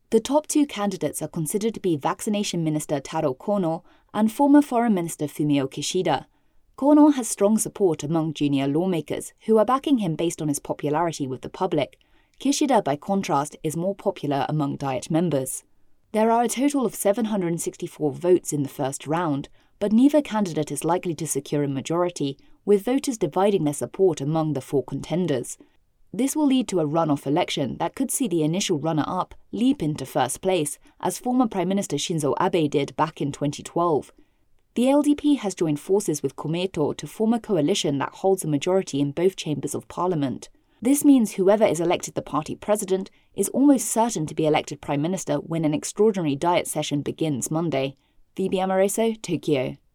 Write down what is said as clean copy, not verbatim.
The top two candidates are considered to be Vaccination Minister Taro Kono and former Foreign Minister Fumio Kishida. Kono has strong support among junior lawmakers, who are backing him based on his popularity with the public. Kishida, by contrast, is more popular among Diet members. There are a total of 764 votes in the first round, but neither candidate is likely to secure a majority, with voters dividing their support among the four contenders. This will lead to a runoff election that could see the initial runner-up leap into first place, as former Prime Minister Shinzo Abe did back in 2012. The LDP has joined forces with Komeito to form a coalition that holds a majority in both chambers of parliament. This means whoever is elected the party president is almost certain to be elected Prime Minister when an extraordinary Diet session begins Monday. Phoebe Amoreso, Tokyo.